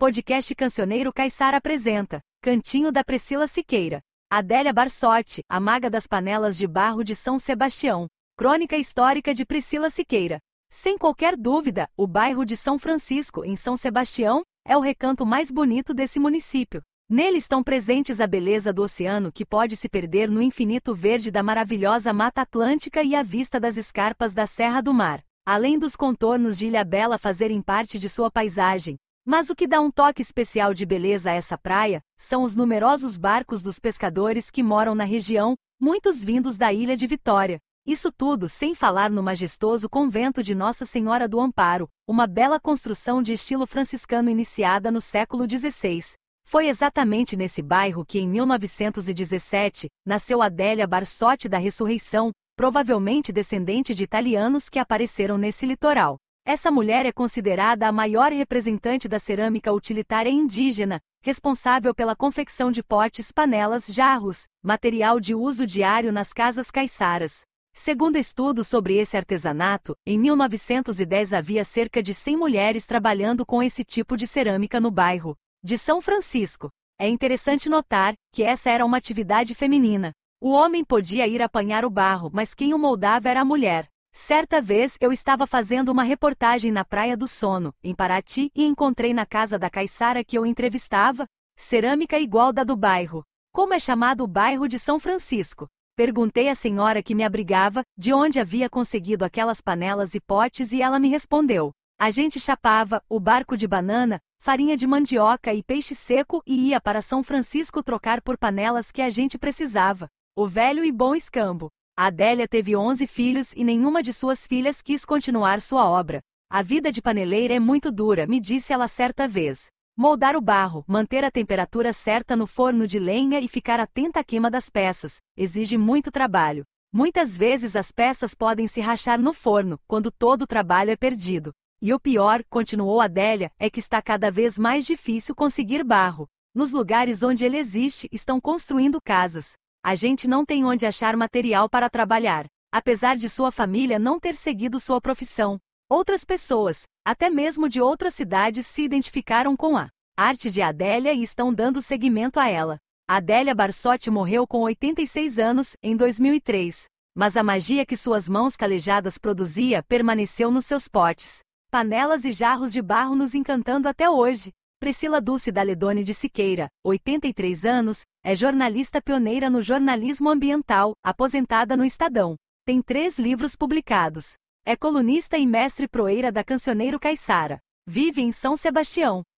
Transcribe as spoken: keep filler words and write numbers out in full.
Podcast Cancioneiro Caiçara apresenta Cantinho da Priscila Siqueira. Adélia Barsotti, a maga das panelas de barro de São Sebastião. Crônica histórica de Priscila Siqueira. Sem qualquer dúvida, o bairro de São Francisco, em São Sebastião, é o recanto mais bonito desse município. Nele estão presentes a beleza do oceano que pode se perder no infinito verde da maravilhosa Mata Atlântica e a vista das escarpas da Serra do Mar, além dos contornos de Ilhabela fazerem parte de sua paisagem. Mas o que dá um toque especial de beleza a essa praia, são os numerosos barcos dos pescadores que moram na região, muitos vindos da Ilha de Vitória. Isso tudo sem falar no majestoso convento de Nossa Senhora do Amparo, uma bela construção de estilo franciscano iniciada no século dezesseis. Foi exatamente nesse bairro que em mil novecentos e dezessete, nasceu Adélia Barsotti da Ressurreição, provavelmente descendente de italianos que apareceram nesse litoral. Essa mulher é considerada a maior representante da cerâmica utilitária indígena, responsável pela confecção de potes, panelas, jarros, material de uso diário nas casas caiçaras. Segundo estudos sobre esse artesanato, em mil novecentos e dez havia cerca de cem mulheres trabalhando com esse tipo de cerâmica no bairro de São Francisco. É interessante notar que essa era uma atividade feminina. O homem podia ir apanhar o barro, mas quem o moldava era a mulher. Certa vez eu estava fazendo uma reportagem na Praia do Sono, em Paraty, e encontrei na casa da caiçara que eu entrevistava, cerâmica igual da do bairro. Como é chamado o bairro de São Francisco? Perguntei à senhora que me abrigava, de onde havia conseguido aquelas panelas e potes, e ela me respondeu: a gente chapava o barco de banana, farinha de mandioca e peixe seco e ia para São Francisco trocar por panelas que a gente precisava. O velho e bom escambo. A Adélia teve onze filhos e nenhuma de suas filhas quis continuar sua obra. A vida de paneleira é muito dura, me disse ela certa vez. Moldar o barro, manter a temperatura certa no forno de lenha e ficar atenta à queima das peças, exige muito trabalho. Muitas vezes as peças podem se rachar no forno, quando todo o trabalho é perdido. E o pior, continuou Adélia, é que está cada vez mais difícil conseguir barro. Nos lugares onde ele existe, estão construindo casas. A gente não tem onde achar material para trabalhar, apesar de sua família não ter seguido sua profissão. Outras pessoas, até mesmo de outras cidades, se identificaram com a arte de Adélia e estão dando seguimento a ela. Adélia Barsotti morreu com oitenta e seis anos, em dois mil e três. Mas a magia que suas mãos calejadas produzia permaneceu nos seus potes, panelas e jarros de barro, nos encantando até hoje. Priscila Dulce Daledoni de Siqueira, oitenta e três anos, é jornalista pioneira no jornalismo ambiental, aposentada no Estadão. Tem três livros publicados. É colunista e mestre proeira da Cancioneiro Caiçara. Vive em São Sebastião.